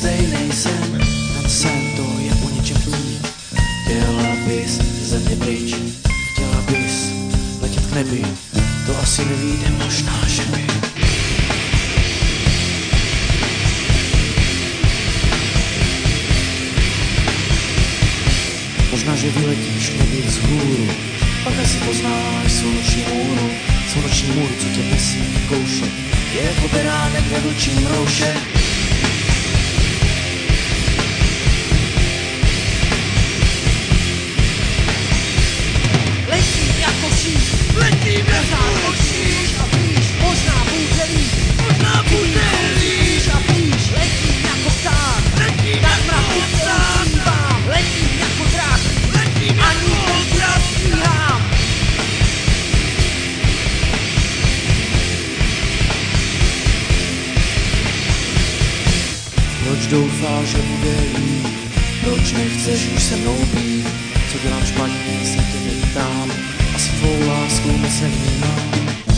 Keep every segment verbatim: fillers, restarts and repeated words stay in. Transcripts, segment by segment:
stejnej sen. Ten sen to je o něčem chtít. Chtěla bys ze mě pryč, chtěla bys letět k nebi. To asi nevíde, možná, že by. Možná, že vyletíš k nebi vzhůru, pak asi poznáš svou noční můru. Svou noční můru, co tě besí v kouše, je jako beránek ve vlčím rouše. Letím jako šíš, letím jako šíš a víš, možná bude líp, možná bude líp a víš, letím jako pták, letím tak mraku pták, letím jako drak, letím ani tenkrát stíhám. Proč doufáš, že bude líp? Proč nechceš už se mnou být? Co dělám špatně, se tě neptám. Asi tvou lásku moc nevnímám.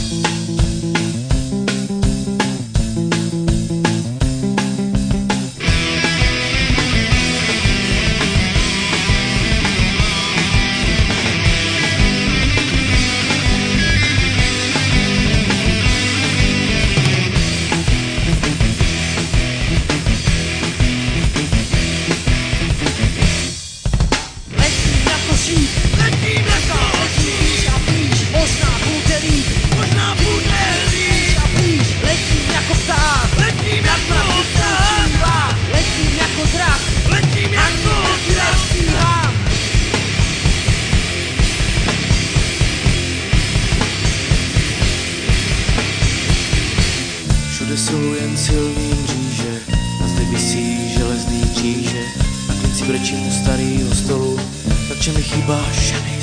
Letím jako šíš a víš, možná bude líp, možná bude líp a víš, letím jako pták, letím jako pták, letím jako drak, letím jako drak stíhám. Všude jsou jen silný mříže, a zde visí železný kříže. Na klinci brečím u starýho stolu, takže mi chybá ženy.